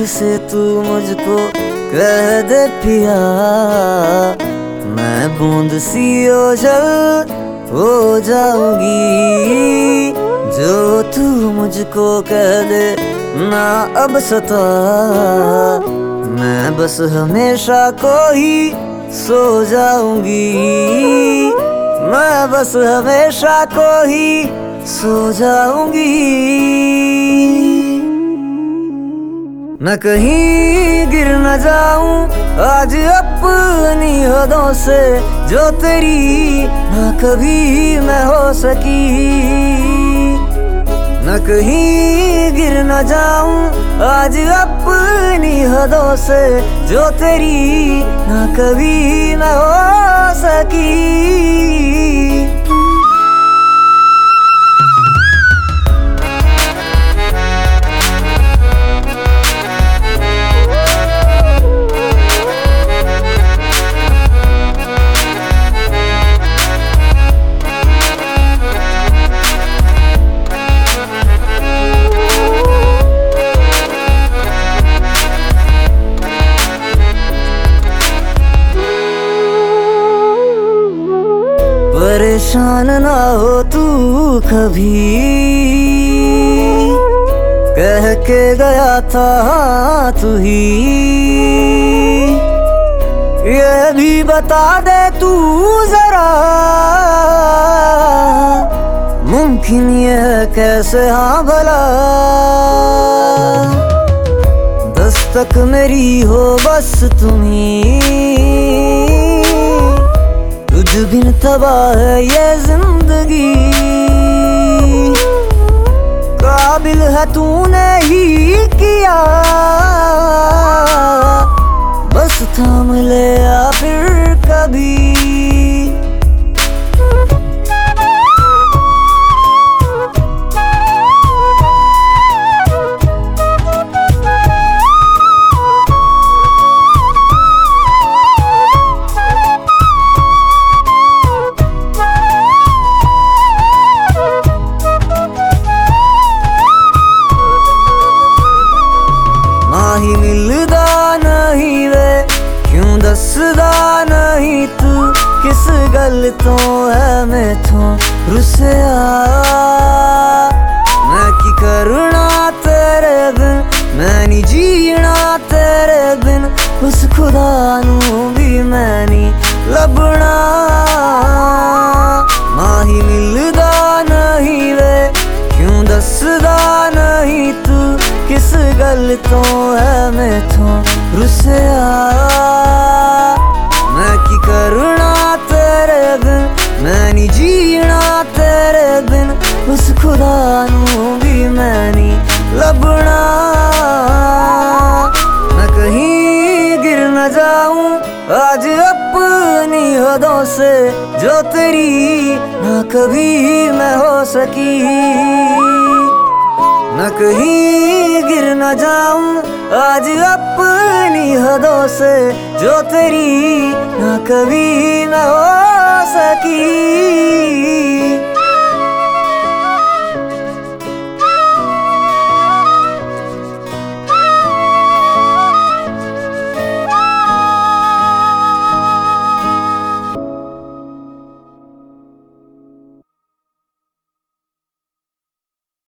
से तू मुझको कह दे पिया, मैं बूंद सी ओझल हो जाऊंगी। जो तू मुझको कह दे ना अब सता, मैं बस हमेशा को ही सो जाऊंगी। मैं बस हमेशा को ही सो जाऊंगी। मैं कहीं गिर न जाऊं आज अपनी हदों से, जो तेरी ना कभी मैं हो सकी। मैं कहीं गिर न जाऊं आज अपनी हदों से, जो तेरी ना कभी मैं हो सकी। परेशान ना हो तू कभी, कह के गया था तू ही। ये भी बता दे तू जरा, मुमकिन ये कैसे हाँ भला। दस्तक मेरी हो बस तुम्ही, तुझ बिन तबाह है ये जिंदगी। काबिल है तूने ही किया, बस थाम ले या फिर कभी। ही मिलदा नहीं वे क्यों दसदा नहीं तू, किस गल तो है मैथों रुसिया। मैं की करना तेरे बिन, मैं नी जीना तेरे बिन, उस खुदा नू भी मैं नी लभना। माही मिलदा नहीं वे क्यों दसदा नहीं तू, किस गल तो है मैथों रुसिया। मैं की करना तेरे बिन, मैं नी जीना तेरे बिन, उस खुदा नू भी मैं नी लभना। मैं कहीं गिर न जाऊं आज अपनी हदों से, जो तेरी ना कभी मैं हो सकी। न कहीं गिर न जाऊं आज अपनी हदों से, जो तेरी ना कभी न हो सकी।